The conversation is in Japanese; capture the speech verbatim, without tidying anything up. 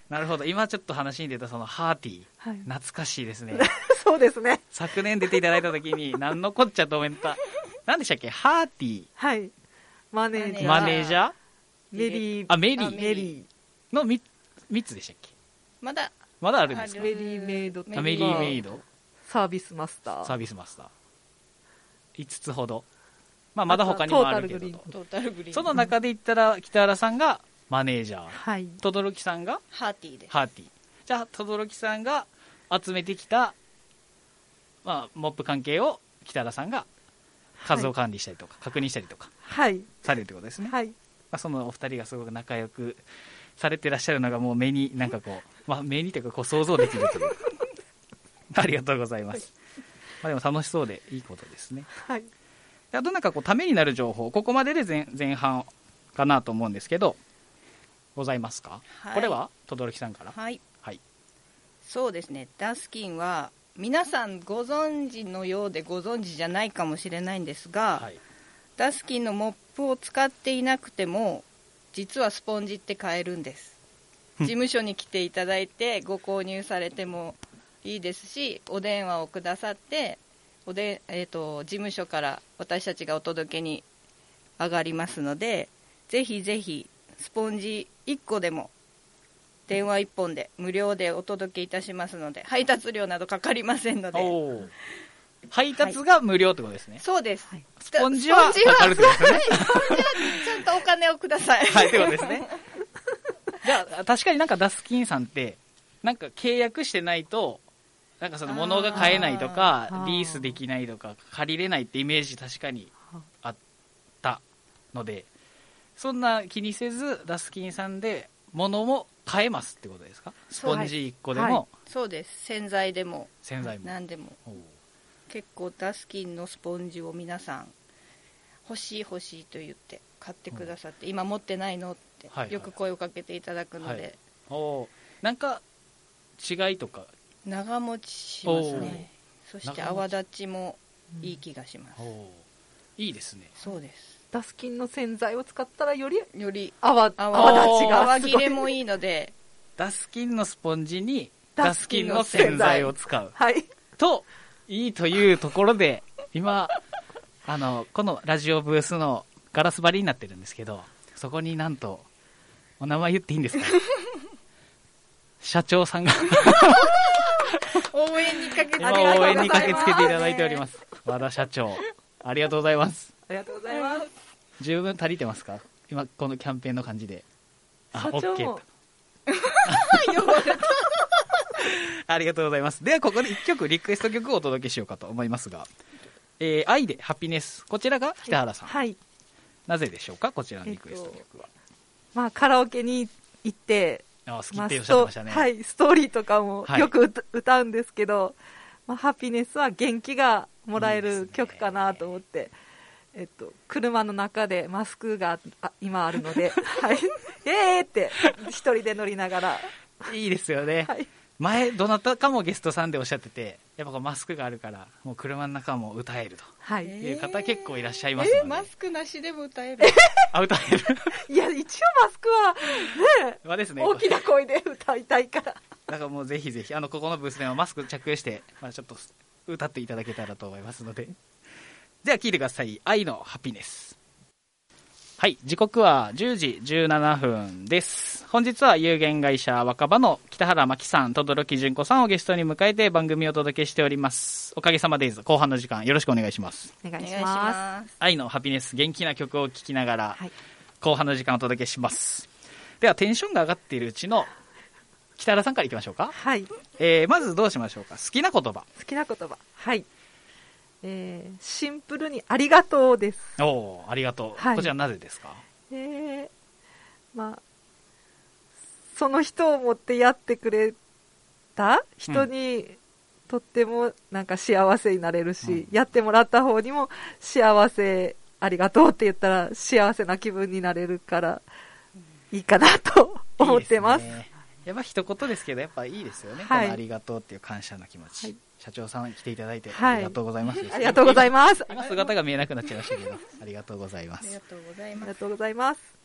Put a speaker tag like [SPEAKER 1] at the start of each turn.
[SPEAKER 1] なるほど。今ちょっと話に出たそのハーティー、はい、懐かしいですね。
[SPEAKER 2] そうですね。
[SPEAKER 1] 昨年出ていただいた時に何のこっちゃと思った。何でしたっけ？ハーティー。
[SPEAKER 2] はい。マネージャー。
[SPEAKER 1] マネージャー？
[SPEAKER 2] メリー。
[SPEAKER 1] あ、メリー。
[SPEAKER 2] メリ
[SPEAKER 1] ーの 3, 3つでしたっけ？
[SPEAKER 3] まだ。
[SPEAKER 1] まだあるんですか？
[SPEAKER 2] メリーメイドとか。
[SPEAKER 1] メリーメイド。
[SPEAKER 2] サービスマスター。
[SPEAKER 1] サービスマスター。いつつほど。まあまだ他にもあるけど。
[SPEAKER 3] トータルグリーン。
[SPEAKER 1] その中で言ったら、北原さんがマネージャー。
[SPEAKER 2] はい。
[SPEAKER 1] 轟さんが
[SPEAKER 3] ハーティーです。
[SPEAKER 1] ハーティー。じゃあ、轟さんが集めてきた、まあ、モップ関係を北原さんが数を管理したりとか、はい、確認したりとか、
[SPEAKER 2] はい。
[SPEAKER 1] されるってことですね。
[SPEAKER 2] はい。
[SPEAKER 1] まあ、そのお二人がすごく仲良くされてらっしゃるのがもう目に、なんかこう、まあ、目にというかこう想像できるというか。ありがとうございます。まあ、でも楽しそうでいいことですね。
[SPEAKER 2] はい。
[SPEAKER 1] あとなんかこうためになる情報、ここまでで 前, 前半かなと思うんですけど、ございますか？はい、これは轟さんから。
[SPEAKER 3] はい、
[SPEAKER 1] はい、
[SPEAKER 3] そうですね。ダスキンは皆さんご存知のようでご存知じゃないかもしれないんですが、はい、ダスキンのモップを使っていなくても実はスポンジって買えるんです。事務所に来ていただいてご購入されてもいいですし、お電話をくださっておで、えーと、事務所から私たちがお届けに上がりますので、ぜひぜひスポンジいっこでも電話いっぽんで無料でお届けいたしますので、配達料などかかりませんので。
[SPEAKER 1] お配達が無料ってことですね。はい、
[SPEAKER 3] そうです。
[SPEAKER 1] スポンジはかかるってことですね。
[SPEAKER 3] スポンジはちゃんとお金をください。
[SPEAKER 1] はい、ってことですね。じゃあ確かになんかダスキンさんってなんか契約してないとなんかその物が買えないとかリースできないとか借りれないってイメージ確かにあったので、そんな気にせずダスキンさんで物も買えますってことですか？スポンジいっこでも、はいはい、
[SPEAKER 3] そうです。洗剤でも
[SPEAKER 1] 洗剤も
[SPEAKER 3] 何でも結構ダスキンのスポンジを皆さん欲しい欲しいと言って買ってくださって、今持ってないのってよく声をかけていただくので、はいはいはい、お
[SPEAKER 1] なんか違いとか
[SPEAKER 3] 長持ちしますね。そして泡立ちもいい気がします。
[SPEAKER 1] いいですね。
[SPEAKER 3] そうです。
[SPEAKER 2] ダスキンの洗剤を使ったらより
[SPEAKER 3] より
[SPEAKER 2] 泡,
[SPEAKER 3] 泡立ちが泡切れもいいので、
[SPEAKER 1] ダスキンのスポンジにダスキンの洗剤を使う、
[SPEAKER 2] はい、
[SPEAKER 1] といいというところで今あのこのラジオブースのガラス張りになってるんですけど、そこになんとお名前言っていいんですか？社長さんが
[SPEAKER 3] 応援にかけ
[SPEAKER 1] 今応援に駆けつけていただいております。和田社長、ありがとうございます。
[SPEAKER 2] ありがとうございます。
[SPEAKER 1] 十分足りてますか？今このキャンペーンの感じで。あ、
[SPEAKER 2] 社長
[SPEAKER 1] OK とありがとうございます。ではここでいっきょくリクエスト曲をお届けしようかと思いますが、えー、愛でハピネス、こちらが北原さん、
[SPEAKER 2] はい、
[SPEAKER 1] なぜでしょうか？こちらのリクエスト曲は、
[SPEAKER 2] えっとまあ、カラオケに行って
[SPEAKER 1] あ好きっておっしゃってましたね、
[SPEAKER 2] まあはい、ストーリーとかもよく、はい、歌うんですけど、まあ、ハピネスは元気がもらえる曲かなと思って、えっと、車の中でマスクがあ今あるので、はい、えーって一人で乗りながら
[SPEAKER 1] いいですよね、はい、前どなたかもゲストさんでおっしゃってて、やっぱこうマスクがあるからもう車の中も歌えるという方結構いらっしゃいますので、
[SPEAKER 3] えー、マスクなしでも歌える
[SPEAKER 1] あ歌える
[SPEAKER 2] いや一応マスクはね、
[SPEAKER 1] まあですね、
[SPEAKER 2] 大きな声で歌いたいから
[SPEAKER 1] だからもうぜひぜひあのここのブースでもマスク着用して、まあ、ちょっと歌っていただけたらと思いますので、では聴いてください。愛のハピネス。はい、時刻はじゅうじじゅうななふんです。本日は有限会社若葉の北原真希さん、轟純子さんをゲストに迎えて番組をお届けしております。おかげさまで後半の時間よろしくお願いします。
[SPEAKER 2] お願いします。
[SPEAKER 1] 愛のハピネス、元気な曲を聴きながら、はい、後半の時間をお届けします。ではテンションが上がっているうちの北原さんからいきましょうか。
[SPEAKER 2] はい、
[SPEAKER 1] えー、まずどうしましょうか。好きな言葉。好
[SPEAKER 2] きな言葉、はい、えー、シンプルにありがとうです。
[SPEAKER 1] おー、ありがとう、はい、こちらなぜですか？
[SPEAKER 2] えー、まあその人を持ってやってくれた人にとってもなんか幸せになれるし、うん、やってもらった方にも幸せ、ありがとうって言ったら幸せな気分になれるからいいかなと思ってます。
[SPEAKER 1] いいですね。やっぱ一言ですけどやっぱいいですよね、はい、このありがとうっていう感謝の気持ち、はい、社長さん来ていただいてありがとうございます、はい、
[SPEAKER 2] ありがとうございます。
[SPEAKER 1] 今姿が見えなくなっちゃいましたけどありがとうございます。
[SPEAKER 3] ありがとうございます。
[SPEAKER 2] ありがとうございます。